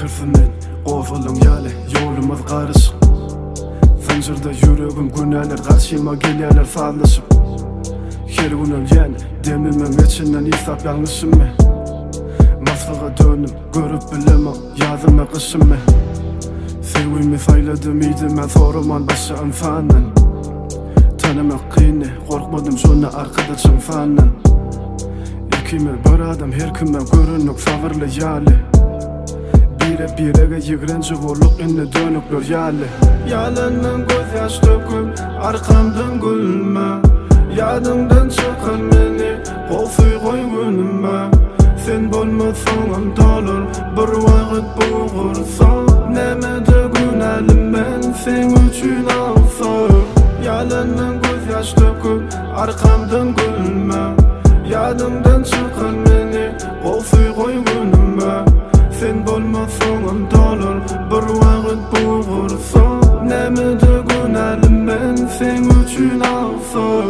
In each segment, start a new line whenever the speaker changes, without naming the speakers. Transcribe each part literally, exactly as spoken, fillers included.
Türfümün qofulum yali yolumuz qarışık. Zincirde yüreğim güneler karşıma gelyeler fazlasım. Her gün ölgen demimin içinden isap yanlışım mı? Maslığa dönüm görüp bilemem yazıma kışım mı? Sevgimi sayladım iyiydim ben soruman başı anfanen. Tanımak kıyını korkmadım şuna arkadaşım fanen. İkimi bir adam her kimden görünük sabırlı yali. Bire birege yigrenci voluk inne dönükler yali. Yalanın göz yaş döküm arkamdan gülme. Yadımdan çıkın meni qofuy koy günüme. Sen bolmasan dolur bir vakit boğursan. Nemede günelim ben sen üçün alsam. Yalanın göz yaş döküm arkamdan gülme. Yadımdan çıkın meni qofuy koy günüme. Sen bolmasan dolur bir vakit boğursan. Nemede günelim ben sen üçün alsam.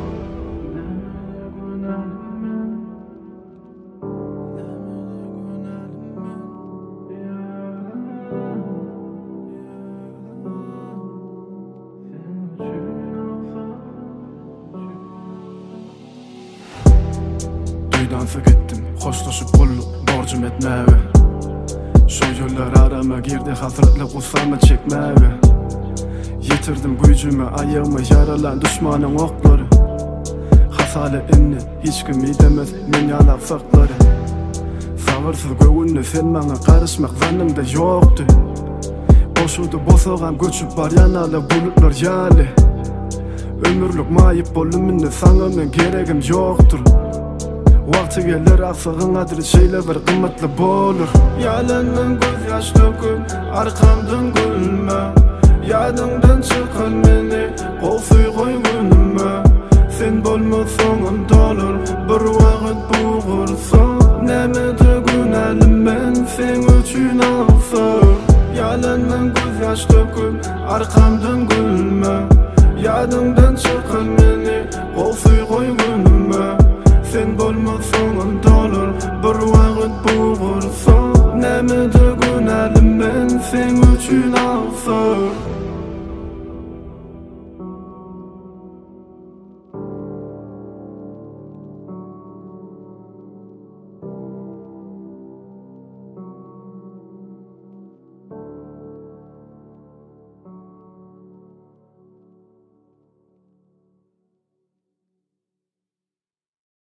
Dansa gittim, hoşlaşıp bulup borcum etmeye. Şu yollar arama girdi hasretle kusama çekmeye. Yitirdim gücümü ayağıma yaralan düşmanın okları. Hasale inni hiç kim idemez men yana farkları. Sabırsız göğünlü sen bana karışmak zannımda yoktu. Boşudu bosoğam göçüp var yanalı bulutlar yali. Ömürlük mayıp bolumunda sana men geregim yoktur. Vakti gelir aksağın adlı şeyler bir kıymetli bolur. Yalanın göz yaş döküm arkamdan gülme. Yadımdan çıkın meni qofuy koy günüme. Sen bolmasan dolur bir vakit boğursan. Nemede günelim ben sen üçün alsam. Yalanın göz yaş döküm arkamdan gülme. Yadımdan çıkın meni qofuy koy günüme. Sen bolmasan dolur bir vakit boğursan. Nemede günelim ben sen üçün alsam.